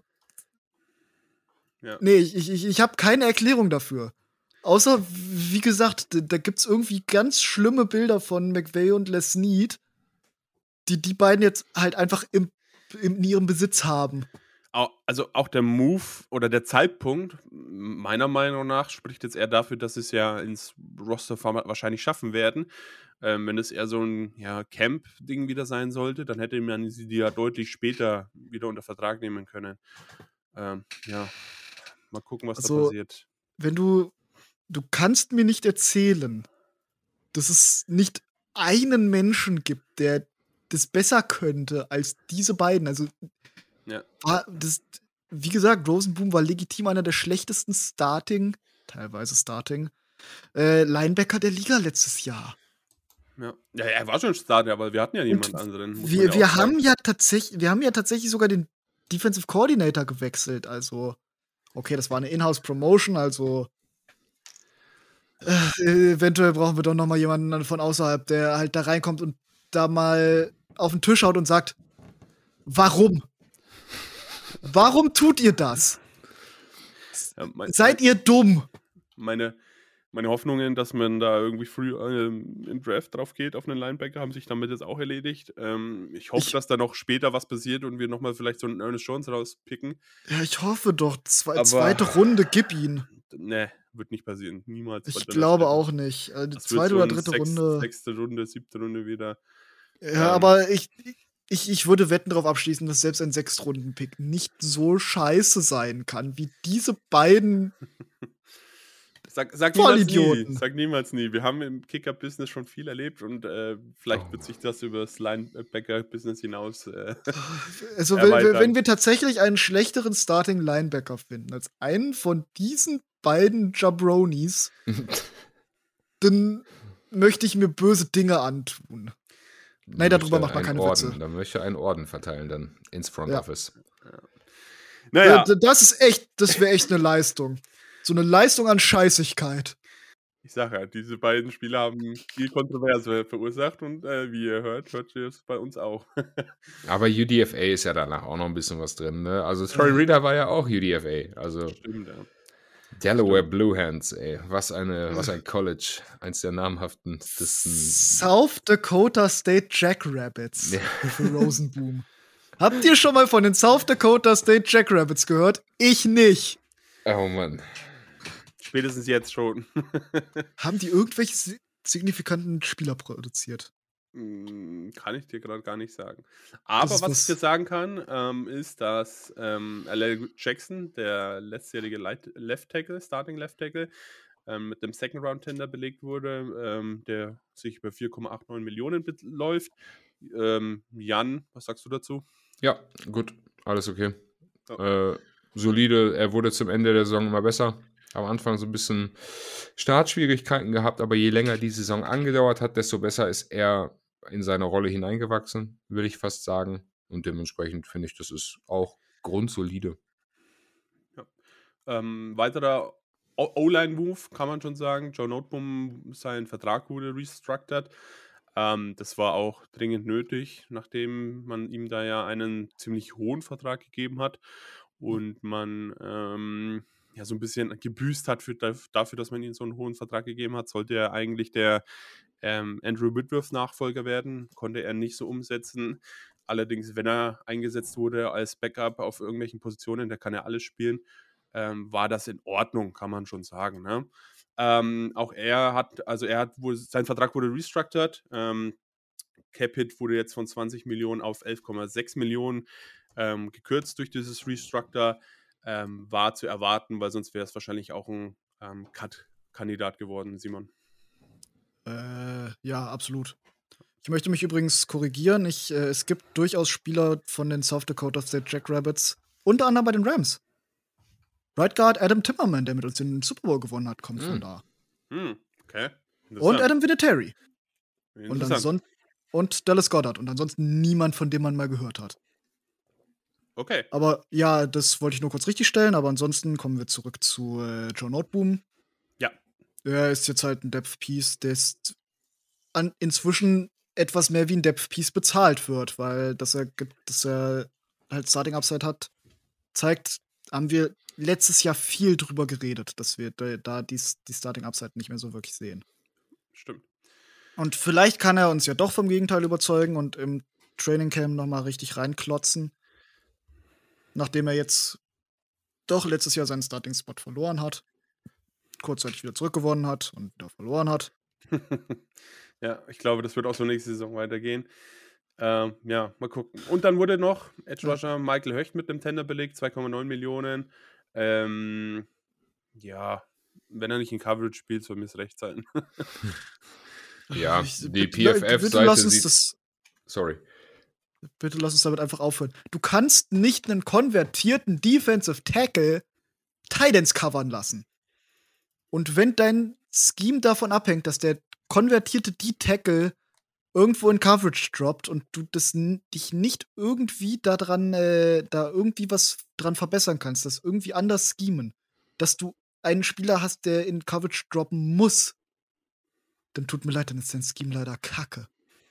nee, ich habe keine Erklärung dafür. Außer, wie gesagt, da gibt's irgendwie ganz schlimme Bilder von McVay und Les Snead, die beiden jetzt halt einfach in ihrem Besitz haben. Also auch der Move oder der Zeitpunkt, meiner Meinung nach, spricht jetzt eher dafür, dass sie es ja ins Roster-Format wahrscheinlich schaffen werden. Wenn es eher so ein Camp-Ding wieder sein sollte, dann hätte man sie ja deutlich später wieder unter Vertrag nehmen können. Mal gucken, was da passiert. Wenn du kannst mir nicht erzählen, dass es nicht einen Menschen gibt, der das besser könnte als diese beiden. Also wie gesagt, Rosenboom war legitim einer der schlechtesten teilweise Starting Linebacker der Liga letztes Jahr. Ja, er war schon Starter, aber wir hatten ja niemand anderen. Wir haben ja tatsächlich sogar den Defensive Coordinator gewechselt. Also, okay, das war eine Inhouse-Promotion, also eventuell brauchen wir doch noch mal jemanden von außerhalb, der halt da reinkommt und da mal auf den Tisch haut und sagt, warum? Warum tut ihr das? Seid ihr dumm? Meine Hoffnungen, dass man da irgendwie früh im Draft drauf geht auf einen Linebacker, haben sich damit jetzt auch erledigt. Ich hoffe, dass da noch später was passiert und wir nochmal vielleicht so einen Ernest Jones rauspicken. Ja, ich hoffe doch. Zweite Runde, gib ihn. Ne, wird nicht passieren. Niemals. Ich glaube auch nicht. Die zweite oder dritte Runde. 6. Runde, 7. Runde wieder. Ja, aber ich würde Wetten darauf abschließen, dass selbst ein 6-Runden-Pick nicht so scheiße sein kann, wie diese beiden Sag niemals nie. Wir haben im Kicker-Business schon viel erlebt und vielleicht wird sich das über das Linebacker-Business hinaus also wenn wir tatsächlich einen schlechteren Starting-Linebacker finden als einen von diesen beiden Jabronis, dann möchte ich mir böse Dinge antun. Nein, darüber macht man keine Orden. Witze. Dann möchte einen Orden verteilen dann ins Front Office. Naja, Das wäre echt eine Leistung. So eine Leistung an Scheißigkeit. ich sage ja, diese beiden Spiele haben viel Kontroverse verursacht und wie ihr hört ihr es bei uns auch. Aber UDFA ist ja danach auch noch ein bisschen was drin, ne? Also Troy Reader war ja auch UDFA. Also Stimmt, ja. Delaware Blue Hands, ey. Was ein College. Eins der namhaftesten. South Dakota State Jackrabbits. Ja. Für Rosenboom. Habt ihr schon mal von den South Dakota State Jackrabbits gehört? Ich nicht. Oh Mann. Spätestens jetzt schon. Haben die irgendwelche signifikanten Spieler produziert? Kann ich dir gerade gar nicht sagen. Aber Das ist was ich dir sagen kann, ist, dass L.L. Jackson, der letztjährige Left Tackle, Starting Left Tackle, mit dem Second Round Tender belegt wurde, der sich über 4,89 Millionen läuft. Jan, was sagst du dazu? Ja, gut. Alles okay. Ja. Solide. Er wurde zum Ende der Saison immer besser. Am Anfang so ein bisschen Startschwierigkeiten gehabt, aber je länger die Saison angedauert hat, desto besser ist er in seine Rolle hineingewachsen, würde ich fast sagen. Und dementsprechend finde ich, das ist auch grundsolide. Ja. Weiterer O-Line-Move, kann man schon sagen. Joe Noteboom, sein Vertrag wurde restructured. Das war auch dringend nötig, nachdem man ihm da ja einen ziemlich hohen Vertrag gegeben hat und man so ein bisschen gebüßt hat dafür, dass man ihm so einen hohen Vertrag gegeben hat. Sollte er eigentlich der Andrew Whitworth-Nachfolger werden, konnte er nicht so umsetzen. Allerdings, wenn er eingesetzt wurde als Backup auf irgendwelchen Positionen, der kann ja alles spielen, war das in Ordnung, kann man schon sagen. Ne? Auch sein Vertrag wurde restructured. Cap-Hit wurde jetzt von 20 Millionen auf 11,6 Millionen gekürzt durch dieses Restructure. War zu erwarten, weil sonst wäre es wahrscheinlich auch ein Cut-Kandidat geworden, Simon. Ja, absolut. Ich möchte mich übrigens korrigieren. Es gibt durchaus Spieler von den South Dakota State Jackrabbits, unter anderem bei den Rams. Right Guard Adam Timmerman, der mit uns den Super Bowl gewonnen hat, kommt von da. Okay. Und Adam Vinatieri. Interessant. Und Dallas Goddard. Und ansonsten niemand, von dem man mal gehört hat. Okay. Aber ja, das wollte ich nur kurz richtig stellen. Aber ansonsten kommen wir zurück zu Joe Noteboom. Ja. Er ist jetzt halt ein Depth-Piece, der inzwischen etwas mehr wie ein Depth-Piece bezahlt wird, weil dass er halt Starting-Upside hat, haben wir letztes Jahr viel drüber geredet, dass wir da die Starting-Upside nicht mehr so wirklich sehen. Stimmt. Und vielleicht kann er uns ja doch vom Gegenteil überzeugen und im Training-Camp nochmal richtig reinklotzen, nachdem er jetzt doch letztes Jahr seinen Starting-Spot verloren hat, kurzzeitig wieder zurückgewonnen hat und wieder verloren hat. Ja, ich glaube, das wird auch so nächste Saison weitergehen. Mal gucken. Und dann wurde noch Edge Rusher Michael Höcht mit dem Tender belegt, 2,9 Millionen. Wenn er nicht in Coverage spielt, soll mir es recht sein. Ja, die PFF-Seite sieht... Sorry. Bitte lass uns damit einfach aufhören. Du kannst nicht einen konvertierten Defensive Tackle Tight Ends covern lassen. Und wenn dein Scheme davon abhängt, dass der konvertierte D-Tackle irgendwo in Coverage droppt und du dich nicht irgendwie da irgendwie was dran verbessern kannst, das irgendwie anders schemen, dass du einen Spieler hast, der in Coverage droppen muss, dann tut mir leid, dann ist dein Scheme leider kacke.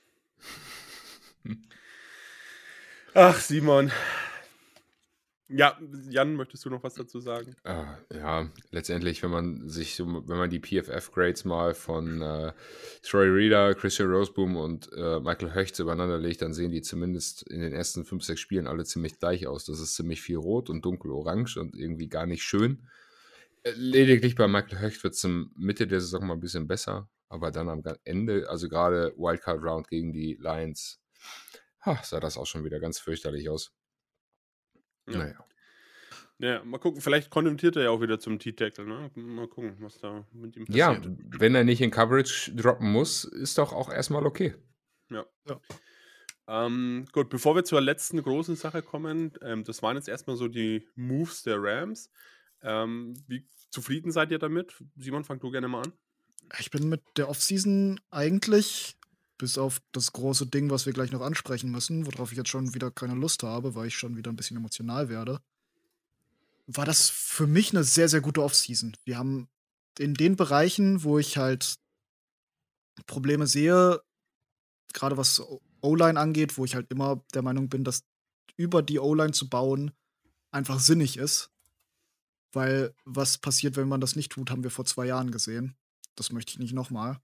Ach, Simon. Ja, Jan, möchtest du noch was dazu sagen? Ja, letztendlich, wenn man die PFF-Grades mal von Troy Reader, Christian Roseboom und Michael Höcht übereinander legt, dann sehen die zumindest in den ersten 5, 6 Spielen alle ziemlich gleich aus. Das ist ziemlich viel rot und dunkel-orange und irgendwie gar nicht schön. Lediglich bei Michael Höcht wird es zum Mitte der Saison mal ein bisschen besser, aber dann am Ende, also gerade Wildcard-Round gegen die Lions, sah das auch schon wieder ganz fürchterlich aus. Ja. Naja. Ja, mal gucken, vielleicht konvertiert er ja auch wieder zum T-Tackle, ne? Mal gucken, was da mit ihm passiert. Ja, wenn er nicht in Coverage droppen muss, ist doch auch erstmal okay. Ja. Gut, bevor wir zur letzten großen Sache kommen, das waren jetzt erstmal so die Moves der Rams. Wie zufrieden seid ihr damit? Simon, fang du gerne mal an. Ich bin mit der Offseason eigentlich, bis auf das große Ding, was wir gleich noch ansprechen müssen, worauf ich jetzt schon wieder keine Lust habe, weil ich schon wieder ein bisschen emotional werde, war das für mich eine sehr, sehr gute Offseason. Wir haben in den Bereichen, wo ich halt Probleme sehe, gerade was O-Line angeht, wo ich halt immer der Meinung bin, dass über die O-Line zu bauen einfach sinnig ist. Weil was passiert, wenn man das nicht tut, haben wir vor 2 Jahren gesehen. Das möchte ich nicht nochmal.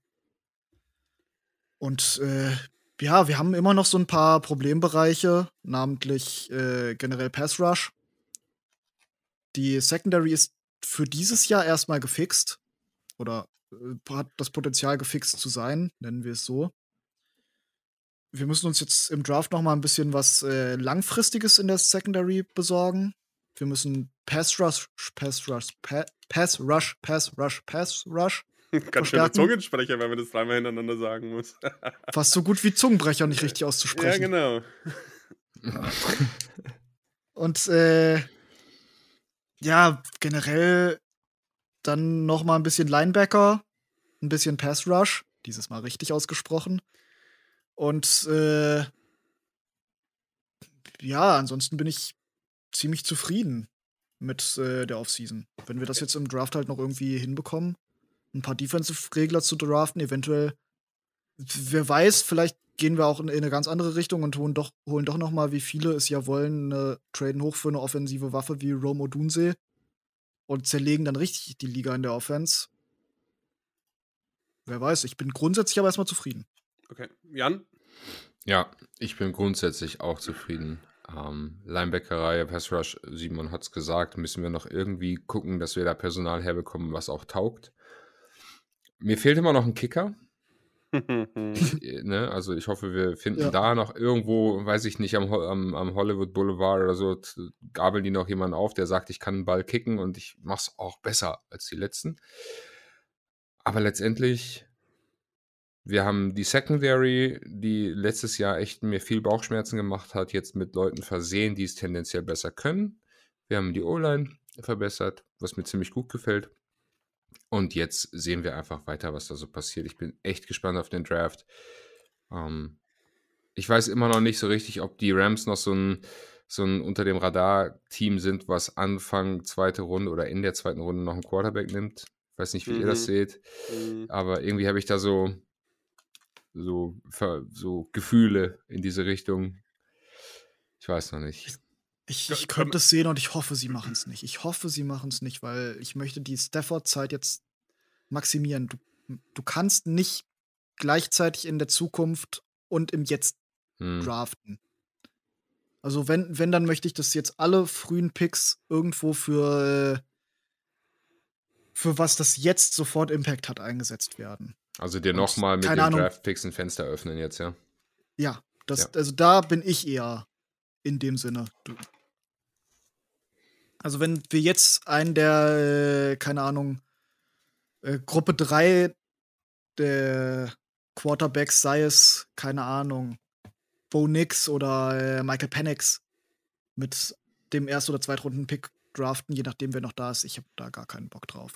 Und ja, wir haben immer noch so ein paar Problembereiche, namentlich generell Pass Rush. Die Secondary ist für dieses Jahr erstmal gefixt. Oder hat das Potenzial gefixt zu sein, nennen wir es so. Wir müssen uns jetzt im Draft noch mal ein bisschen was Langfristiges in der Secondary besorgen. Wir müssen Pass Rush. Ganz schöne Zungensprecher, wenn man das dreimal hintereinander sagen muss. Fast so gut wie Zungenbrecher nicht richtig auszusprechen. Ja, genau. Und ja, generell dann noch mal ein bisschen Linebacker, ein bisschen Pass Rush, dieses Mal richtig ausgesprochen. Und ja, ansonsten bin ich ziemlich zufrieden mit der Offseason. Wenn wir das jetzt im Draft halt noch irgendwie hinbekommen, ein paar Defensive-Regler zu draften, eventuell, wer weiß, vielleicht gehen wir auch in eine ganz andere Richtung und holen doch noch mal, wie viele es ja wollen, traden hoch für eine offensive Waffe wie Rome Odunze und zerlegen dann richtig die Liga in der Offense. Wer weiß, ich bin grundsätzlich aber erstmal zufrieden. Okay, Jan? Ja, ich bin grundsätzlich auch zufrieden. Linebacker-Reihe, Pass Rush, Simon hat es gesagt, müssen wir noch irgendwie gucken, dass wir da Personal herbekommen, was auch taugt. Mir fehlt immer noch ein Kicker. Ne? Also ich hoffe, wir finden da noch irgendwo, weiß ich nicht, am Hollywood Boulevard oder so, gabeln die noch jemanden auf, der sagt, ich kann einen Ball kicken und ich mach's auch besser als die letzten. Aber letztendlich, wir haben die Secondary, die letztes Jahr echt mir viel Bauchschmerzen gemacht hat, jetzt mit Leuten versehen, die es tendenziell besser können. Wir haben die O-Line verbessert, was mir ziemlich gut gefällt. Und jetzt sehen wir einfach weiter, was da so passiert. Ich bin echt gespannt auf den Draft. Ich weiß immer noch nicht so richtig, ob die Rams noch so ein unter dem Radar-Team sind, was Anfang zweite Runde oder in der zweiten Runde noch einen Quarterback nimmt. Ich weiß nicht, wie ihr das seht. Aber irgendwie habe ich da so Gefühle in diese Richtung. Ich weiß noch nicht. Ich könnte es sehen und ich hoffe, sie machen es nicht. Ich hoffe, sie machen es nicht, weil ich möchte die Stafford-Zeit jetzt maximieren. Du kannst nicht gleichzeitig in der Zukunft und im Jetzt draften. Also wenn, dann möchte ich, dass jetzt alle frühen Picks irgendwo für was das jetzt sofort Impact hat, eingesetzt werden. Also dir nochmal mit den Draft-Picks ein Fenster öffnen jetzt, ja? Ja, also da bin ich eher in dem Sinne. Also wenn wir jetzt einen der, keine Ahnung, Gruppe 3 der Quarterbacks, sei es, keine Ahnung, Bo Nix oder Michael Penix mit dem Erst- oder Zweitrunden-Pick draften, je nachdem, wer noch da ist, ich habe da gar keinen Bock drauf.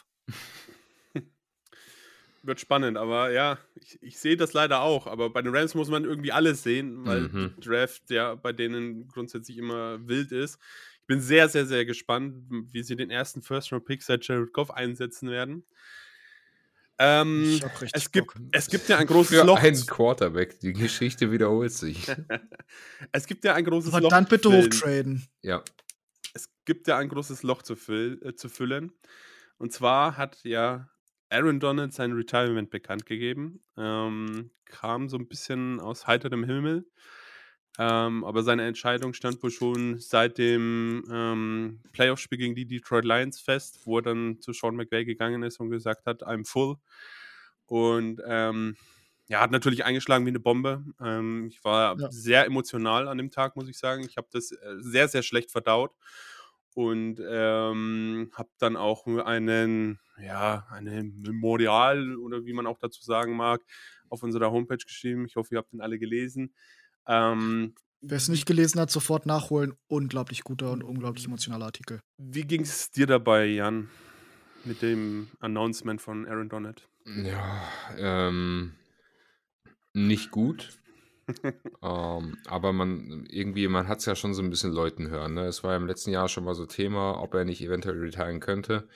Wird spannend, aber ja, ich sehe das leider auch. Aber bei den Rams muss man irgendwie alles sehen, weil die Draft ja bei denen grundsätzlich immer wild ist. Ich bin sehr, sehr, sehr gespannt, wie sie den ersten First-Round-Pick seit Jared Goff einsetzen werden. Ich hab richtig Bock. Es gibt ja ein großes Loch. Für einen Quarterback, die Geschichte wiederholt sich. Es gibt ja ein großes aber Loch. Dann bitte hochtraden. Ja. Es gibt ja ein großes Loch zu füllen. Und zwar hat ja Aaron Donald sein Retirement bekannt gegeben. Kam so ein bisschen aus heiterem Himmel. Aber seine Entscheidung stand wohl schon seit dem Playoff-Spiel gegen die Detroit Lions fest, wo er dann zu Sean McVay gegangen ist und gesagt hat, I'm full. Und hat natürlich eingeschlagen wie eine Bombe. Ich war sehr emotional an dem Tag, muss ich sagen. Ich habe das sehr, sehr schlecht verdaut. Und habe dann auch eine Memorial oder wie man auch dazu sagen mag, auf unserer Homepage geschrieben. Ich hoffe, ihr habt den alle gelesen. Wer es nicht gelesen hat, sofort nachholen. Unglaublich guter und unglaublich emotionaler Artikel. Wie ging es dir dabei, Jan, mit dem Announcement von Aaron Donald? Ja, nicht gut. Aber man hat es ja schon so ein bisschen Leuten hören. Ne? Es war ja im letzten Jahr schon mal so Thema, ob er nicht eventuell retiren könnte.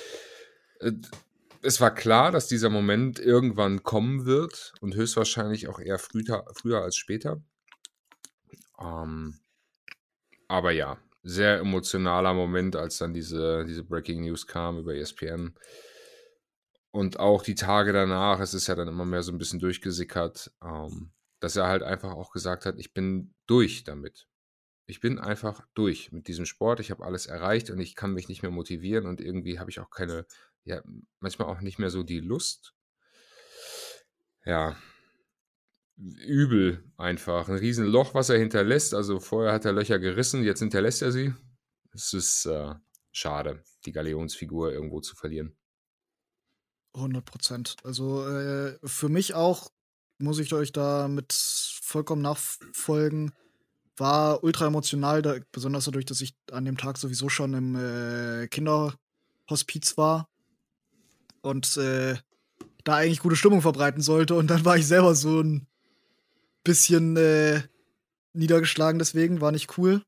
Es war klar, dass dieser Moment irgendwann kommen wird und höchstwahrscheinlich auch eher früher als später. Aber ja, sehr emotionaler Moment, als dann diese Breaking News kam über ESPN. Und auch die Tage danach, es ist ja dann immer mehr so ein bisschen durchgesickert, dass er halt einfach auch gesagt hat, ich bin durch damit. Ich bin einfach durch mit diesem Sport. Ich habe alles erreicht und ich kann mich nicht mehr motivieren und irgendwie habe ich auch manchmal auch nicht mehr so die Lust. Ja, übel einfach. Ein Riesenloch, was er hinterlässt. Also vorher hat er Löcher gerissen, jetzt hinterlässt er sie. Es ist schade, die Galionsfigur irgendwo zu verlieren. 100%. Also für mich auch, muss ich euch da mit vollkommen nachfolgen, war ultra emotional, besonders dadurch, dass ich an dem Tag sowieso schon im Kinderhospiz war und da eigentlich gute Stimmung verbreiten sollte. Und dann war ich selber so ein bisschen niedergeschlagen, deswegen war nicht cool.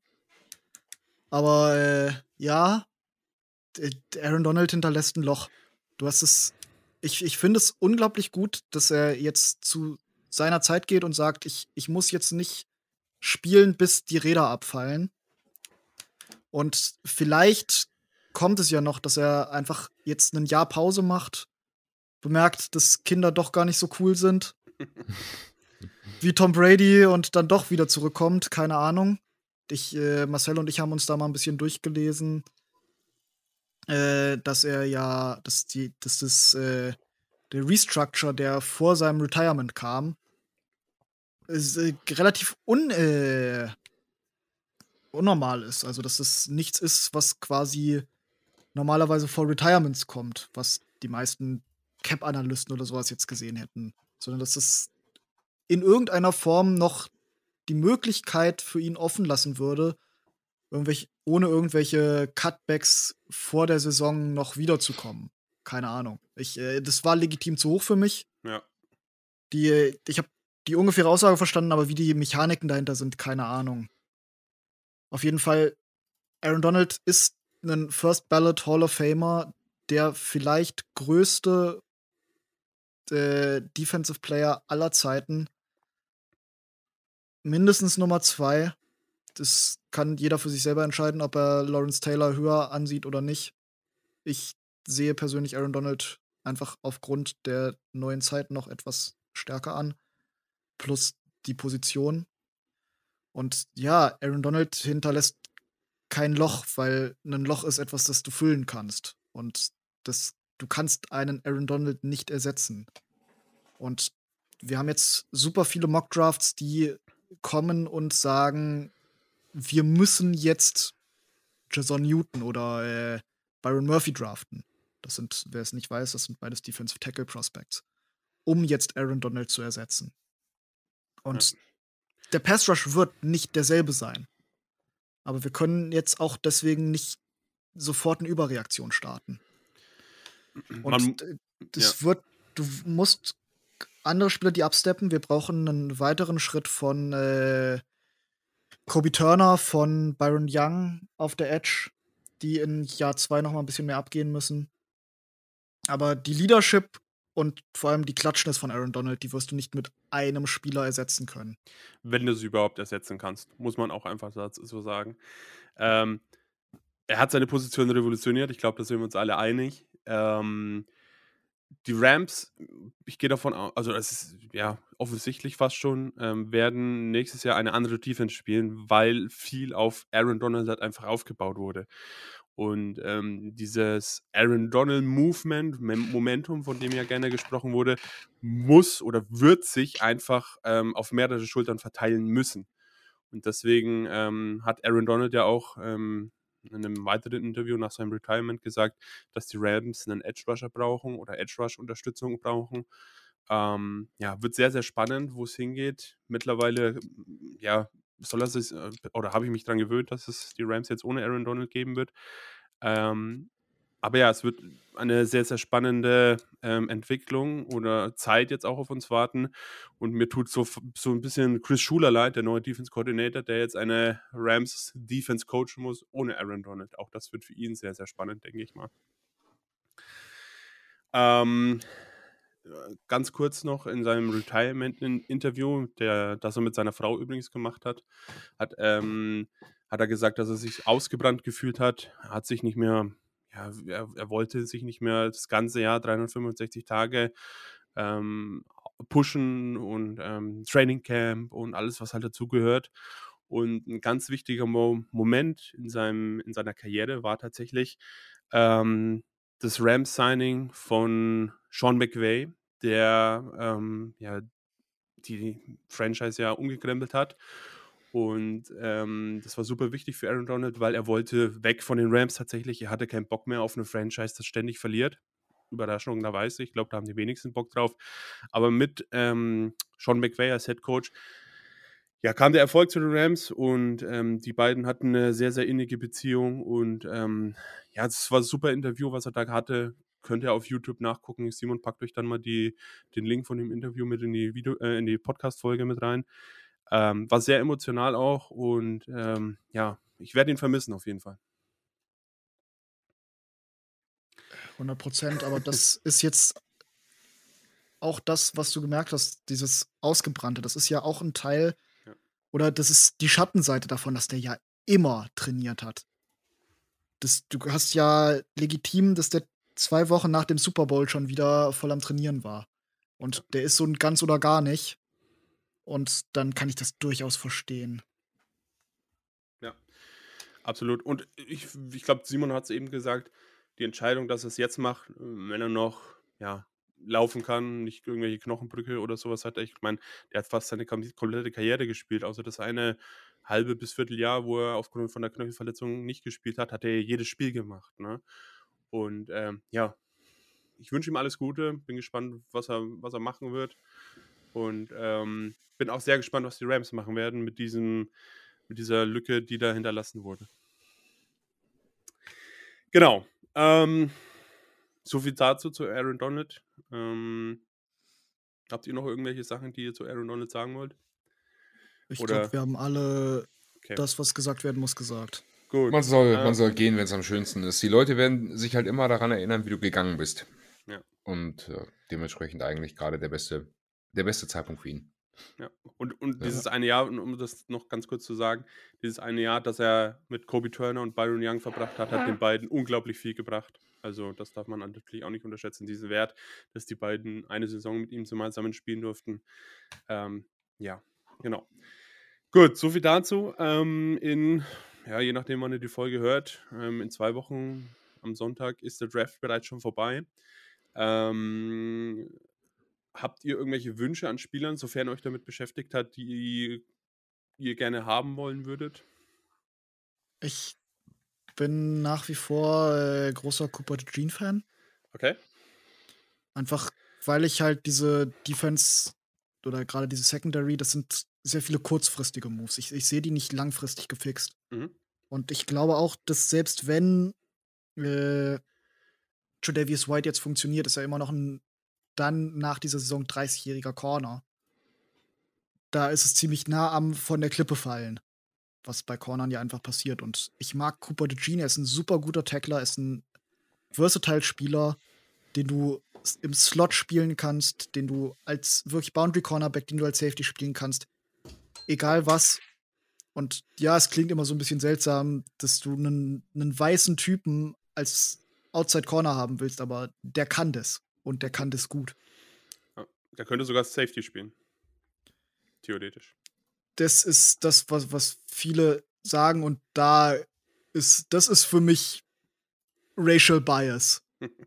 Aber ja, Aaron Donald hinterlässt ein Loch. Du hast es. Ich finde es unglaublich gut, dass er jetzt zu seiner Zeit geht und sagt, ich muss jetzt nicht spielen, bis die Räder abfallen. Und vielleicht kommt es ja noch, dass er einfach jetzt ein Jahr Pause macht, bemerkt, dass Kinder doch gar nicht so cool sind, wie Tom Brady und dann doch wieder zurückkommt, keine Ahnung. Marcel und ich haben uns da mal ein bisschen durchgelesen, dass der Restructure, der vor seinem Retirement kam, relativ unnormal ist. Also, dass das nichts ist, was quasi normalerweise vor Retirements kommt, was die meisten Cap-Analysten oder sowas jetzt gesehen hätten. Sondern dass es in irgendeiner Form noch die Möglichkeit für ihn offen lassen würde, ohne irgendwelche Cutbacks vor der Saison noch wiederzukommen. Keine Ahnung. Das war legitim zu hoch für mich. Ja. Ich habe die ungefähre Aussage verstanden, aber wie die Mechaniken dahinter sind, keine Ahnung. Auf jeden Fall, Aaron Donald ist ein First Ballot Hall of Famer, der vielleicht größte Defensive Player aller Zeiten. Mindestens Nummer 2. Das kann jeder für sich selber entscheiden, ob er Lawrence Taylor höher ansieht oder nicht. Ich sehe persönlich Aaron Donald einfach aufgrund der neuen Zeit noch etwas stärker an. Plus die Position. Und ja, Aaron Donald hinterlässt kein Loch, weil ein Loch ist etwas, das du füllen kannst. Und du kannst einen Aaron Donald nicht ersetzen. Und wir haben jetzt super viele Mock-Drafts, die kommen und sagen, wir müssen jetzt Jason Newton oder Byron Murphy draften. Das sind, wer es nicht weiß, das sind beides Defensive Tackle Prospects, um jetzt Aaron Donald zu ersetzen. Und der Pass Rush wird nicht derselbe sein. Aber wir können jetzt auch deswegen nicht sofort eine Überreaktion starten. Und du musst andere Spieler, die absteppen. Wir brauchen einen weiteren Schritt von Kobe Turner, von Byron Young auf der Edge, die in Jahr 2 noch mal ein bisschen mehr abgehen müssen. Aber die Leadership und vor allem die Klatschness von Aaron Donald, die wirst du nicht mit einem Spieler ersetzen können. Wenn du sie überhaupt ersetzen kannst, muss man auch einfach so sagen. Er hat seine Position revolutioniert. Ich glaube, da sind wir uns alle einig. Die Rams, ich gehe davon aus, also es ist ja offensichtlich fast schon, werden nächstes Jahr eine andere Defense spielen, weil viel auf Aaron Donald halt einfach aufgebaut wurde. Und dieses Aaron Donald Momentum, von dem ja gerne gesprochen wurde, muss oder wird sich einfach auf mehrere Schultern verteilen müssen. Und deswegen hat Aaron Donald ja auch in einem weiteren Interview nach seinem Retirement gesagt, dass die Rams einen Edge-Rusher brauchen oder Edge-Rush-Unterstützung brauchen. Wird sehr, sehr spannend, wo es hingeht. Mittlerweile, oder habe ich mich daran gewöhnt, dass es die Rams jetzt ohne Aaron Donald geben wird. Aber ja, es wird eine sehr, sehr spannende Entwicklung oder Zeit jetzt auch auf uns warten. Und mir tut so ein bisschen Chris Schuler leid, der neue Defense Coordinator, der jetzt eine Rams Defense coachen muss ohne Aaron Donald. Auch das wird für ihn sehr, sehr spannend, denke ich mal. Ganz kurz noch in seinem Retirement-Interview, das er mit seiner Frau übrigens gemacht hat, hat er gesagt, dass er sich ausgebrannt gefühlt hat. Er hat sich nicht mehr, er wollte sich nicht mehr das ganze Jahr, 365 Tage pushen und Training Camp und alles, was halt dazugehört. Und ein ganz wichtiger Moment in seiner Karriere war tatsächlich das Rams-Signing von Sean McVay, der die Franchise ja umgekrempelt hat. Und das war super wichtig für Aaron Donald, weil er wollte weg von den Rams tatsächlich. Er hatte keinen Bock mehr auf eine Franchise, das ständig verliert. Überraschenderweise, ich glaube, da haben die wenigsten Bock drauf. Aber mit Sean McVay als Head Coach kam der Erfolg zu den Rams und die beiden hatten eine sehr, sehr innige Beziehung und es war ein super Interview, was er da hatte. Könnt ihr auf YouTube nachgucken. Simon packt euch dann mal den Link von dem Interview mit in die Podcast-Folge mit rein. War sehr emotional auch und ich werde ihn vermissen auf jeden Fall. 100%, aber das ist jetzt auch das, was du gemerkt hast, dieses Ausgebrannte. Das ist ja auch ein Teil, oder das ist die Schattenseite davon, dass der ja immer trainiert hat. Du hast ja legitim, dass der 2 Wochen nach dem Super Bowl schon wieder voll am Trainieren war. Und der ist so ein ganz oder gar nicht. Und dann kann ich das durchaus verstehen. Ja, absolut. Und ich glaube, Simon hat es eben gesagt, die Entscheidung, dass er es jetzt macht, wenn er noch laufen kann, nicht irgendwelche Knochenbrüche oder sowas hat. Ich meine, der hat fast seine komplette Karriere gespielt, außer das eine halbe bis Vierteljahr, wo er aufgrund von der Knöchelverletzung nicht gespielt hat, hat er jedes Spiel gemacht. Ne? Und ich wünsche ihm alles Gute, bin gespannt, was er machen wird. Und bin auch sehr gespannt, was die Rams machen werden mit dieser Lücke, die da hinterlassen wurde. Genau. So viel dazu zu Aaron Donald. Habt ihr noch irgendwelche Sachen, die ihr zu Aaron Donald sagen wollt? Ich glaube, wir haben alle das, was gesagt werden muss, gesagt. Gut. Man soll gehen, wenn es am schönsten ist. Die Leute werden sich halt immer daran erinnern, wie du gegangen bist. Ja. Und dementsprechend eigentlich gerade der beste Zeitpunkt für ihn. Ja, und dieses eine Jahr, um das noch ganz kurz zu sagen, dieses eine Jahr, das er mit Kobe Turner und Byron Young verbracht hat, hat den beiden unglaublich viel gebracht. Also das darf man natürlich auch nicht unterschätzen, diesen Wert, dass die beiden eine Saison mit ihm zusammen spielen durften. Genau. Gut, so viel dazu. Je nachdem, wann ihr die Folge hört, in 2 Wochen am Sonntag ist der Draft bereits schon vorbei. Habt ihr irgendwelche Wünsche an Spielern, sofern euch damit beschäftigt hat, die ihr gerne haben wollen würdet? Ich bin nach wie vor großer Cooper DeJean-Fan. Okay. Einfach, weil ich halt diese Defense oder gerade diese Secondary, das sind sehr viele kurzfristige Moves. Ich sehe die nicht langfristig gefixt. Mhm. Und ich glaube auch, dass selbst wenn Tre'Davious White jetzt funktioniert, ist er immer noch dann nach dieser Saison 30-jähriger Corner. Da ist es ziemlich nah am von der Klippe fallen, was bei Cornern ja einfach passiert. Und ich mag Cooper DeJean, er ist ein super guter Tackler, ist ein versatile Spieler, den du im Slot spielen kannst, den du als wirklich Boundary Cornerback, den du als Safety spielen kannst. Egal was. Und ja, es klingt immer so ein bisschen seltsam, dass du einen weißen Typen als Outside Corner haben willst, aber der kann das. Und der kann das gut. Ja, der könnte sogar Safety spielen. Theoretisch. Das ist das, was viele sagen, und das ist für mich Racial Bias.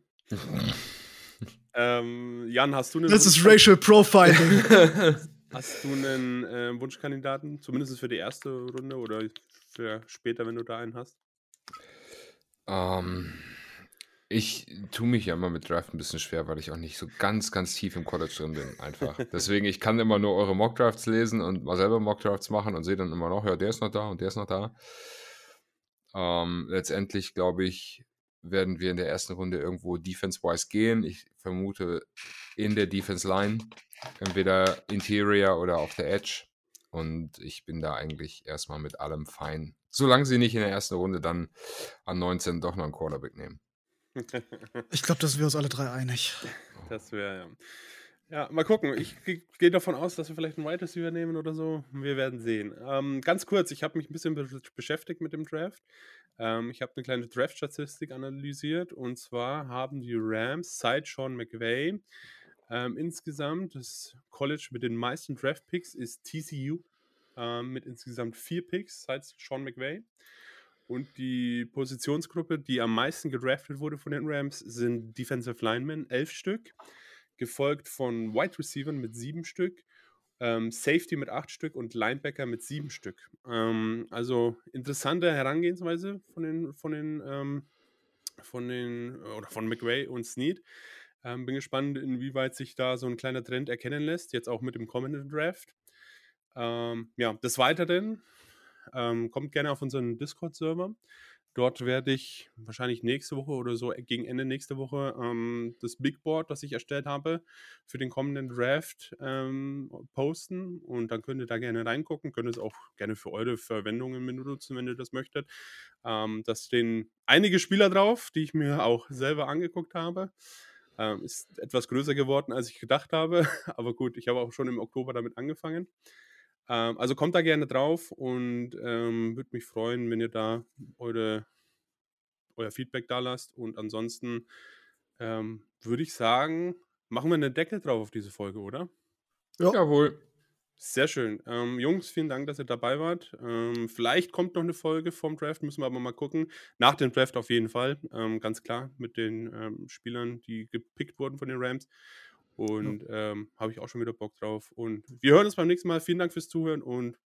Jan, hast du einen Das ist Racial Profiling. Hast du einen Wunschkandidaten, zumindest für die erste Runde oder für später, wenn du da einen hast? Ich tue mich ja immer mit Draft ein bisschen schwer, weil ich auch nicht so ganz, ganz tief im College drin bin, einfach. Deswegen, ich kann immer nur eure Mockdrafts lesen und mal selber Mockdrafts machen und sehe dann immer noch, ja, der ist noch da und der ist noch da. Letztendlich, glaube ich, werden wir in der ersten Runde irgendwo Defense-wise gehen. Ich vermute in der Defense-Line, entweder Interior oder auf der Edge. Und ich bin da eigentlich erstmal mit allem fein. Solange sie nicht in der ersten Runde dann an 19 doch noch einen Quarterback nehmen. Ich glaube, da sind wir uns alle drei einig. Das wäre, ja. Ja, mal gucken. Ich gehe davon aus, dass wir vielleicht einen Wide Receiver nehmen oder so. Wir werden sehen. Ganz kurz, ich habe mich ein bisschen beschäftigt mit dem Draft. Ich habe eine kleine Draft-Statistik analysiert. Und zwar haben die Rams seit Sean McVay insgesamt, das College mit den meisten Draft-Picks ist TCU mit insgesamt 4 Picks seit Sean McVay. Und die Positionsgruppe, die am meisten gedraftet wurde von den Rams, sind Defensive Linemen, 11 Stück, gefolgt von Wide Receivern mit 7 Stück, Safety mit 8 Stück und Linebacker mit 7 Stück. Also interessante Herangehensweise von McVay und Snead. Bin gespannt, inwieweit sich da so ein kleiner Trend erkennen lässt, jetzt auch mit dem kommenden Draft. Des Weiteren kommt gerne auf unseren Discord-Server. Dort werde ich wahrscheinlich nächste Woche oder so gegen Ende nächste Woche das Big Board, das ich erstellt habe, für den kommenden Draft posten. Und dann könnt ihr da gerne reingucken. Könnt es auch gerne für eure Verwendungen benutzen, wenn ihr das möchtet. Da stehen einige Spieler drauf, die ich mir auch selber angeguckt habe. Ist etwas größer geworden, als ich gedacht habe. Aber gut, ich habe auch schon im Oktober damit angefangen. Also kommt da gerne drauf und würde mich freuen, wenn ihr da euer Feedback da lasst. Und ansonsten würde ich sagen, machen wir einen Deckel drauf auf diese Folge, oder? Ja. Jawohl. Sehr schön. Jungs, vielen Dank, dass ihr dabei wart. Vielleicht kommt noch eine Folge vom Draft, müssen wir aber mal gucken. Nach dem Draft auf jeden Fall, ganz klar, mit den Spielern, die gepickt wurden von den Rams. Und habe ich auch schon wieder Bock drauf. Und wir hören uns beim nächsten Mal. Vielen Dank fürs Zuhören und